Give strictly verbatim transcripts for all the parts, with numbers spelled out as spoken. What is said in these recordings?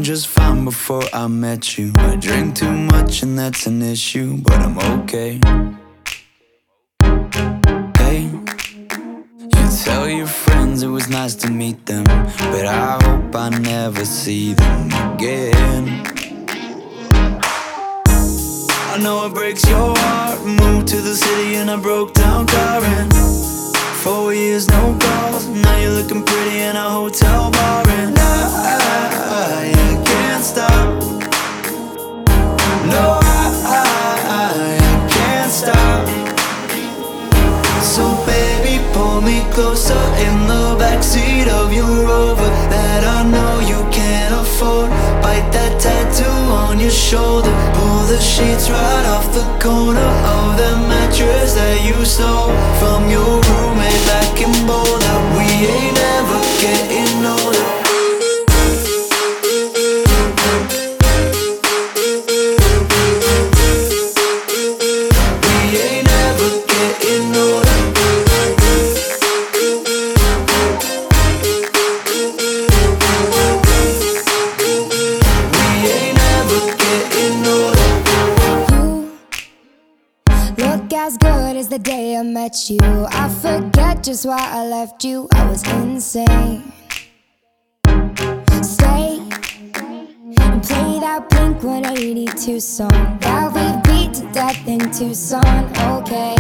just fine before I met you. I drink too much and that's an issue, but I'm okay. Hey, you tell your friends it was nice to meet them, but I hope I never see them again. I know it breaks your heart. Moved to the city and I broke down crying. Four years, no calls. Now you're looking pretty in a hotel bar, and I, I can't stop. No, I, I, I can't stop. So baby, pull me closer in the backseat of your Rover that I know you can't afford. Bite that tattoo on your shoulder. Pull the sheets right off the corner of the mattress that you stole from your roommate back in Boulder. We ain't never getting older. As good as the day I met you. I forget just why I left you. I was insane. Stay and play that Blink one eighty-two song that we beat to death in Tucson. Okay,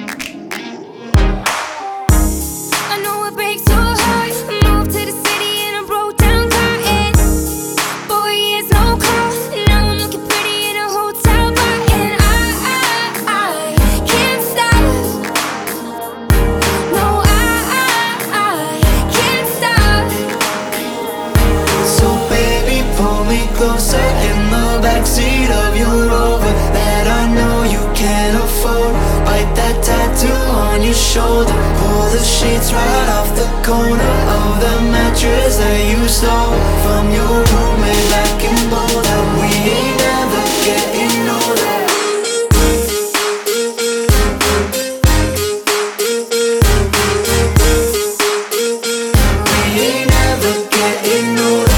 I know it breaks your heart. Moved to the city and I broke down crying. Four years, no call. Now I'm looking pretty in a hotel bar, and I, I, I can't stop. No, I, I, I can't stop. So baby, pull me closer in the backseat of your Rover that I know you can't afford. Bite that tattoo on your shoulder. Pull the sheets right off the corner of the mattress that you stole from your roommate back in Boulder. We ain't never getting older. We ain't never getting older.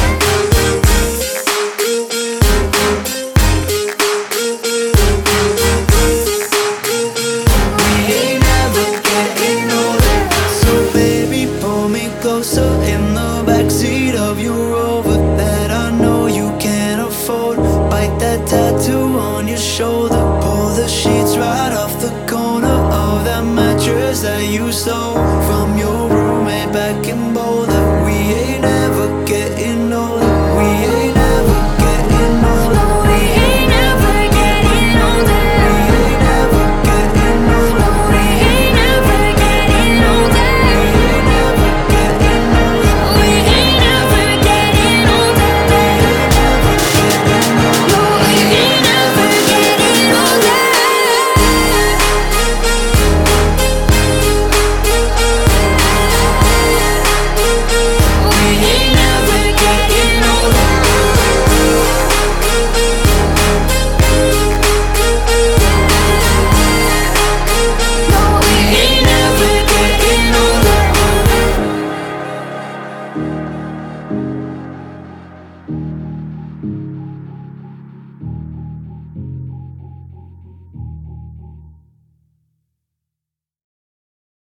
Closer in the backseat of your Rover that I know you can't afford. Bite that tattoo on your shoulder. Pull the sheets right off the corner of that mattress that you stole